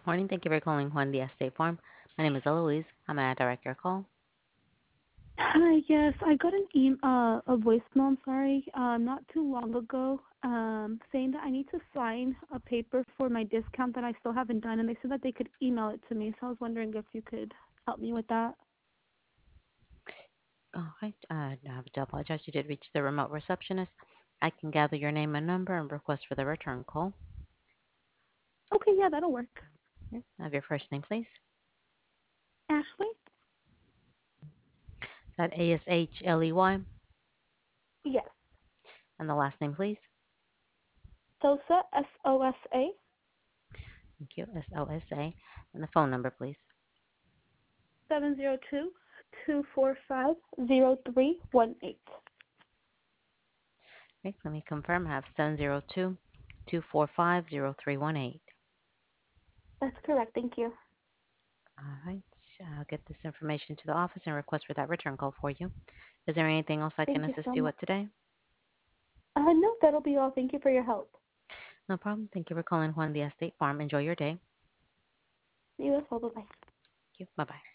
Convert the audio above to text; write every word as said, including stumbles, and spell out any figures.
Morning. Thank you for calling Juan Diaz State Farm. My name is Eloise. How may I direct your call? Hi, yes, I got an e- uh, a voicemail, I'm sorry, uh, not too long ago, um, saying that I need to sign a paper for my discount that I still haven't done, and they said that they could email it to me, so I was wondering if you could help me with that. All right. Uh, I have to apologize. You did reach the remote receptionist. I can gather your name and number and request for the return call. Okay, yeah, that'll work. Yes. I have your first name, please. Ashley? Is that A S H L E Y? Yes. And the last name, please. Sosa, S O S A, Thank you. S O S A. And the phone number, please. seven zero two, two four five, zero three one eight. Okay. Let me confirm. I have seven zero two, two four five, zero three one eight. That's correct, thank you. All right. I'll get this information to the office and request for that return call for you. Is there anything else I can Thank you assist so you much. with today? Uh, no, that'll be all. Thank you for your help. No problem. Thank you for calling Juan Diaz State Farm. Enjoy your day. You as well, bye-bye. Thank you. Bye-bye.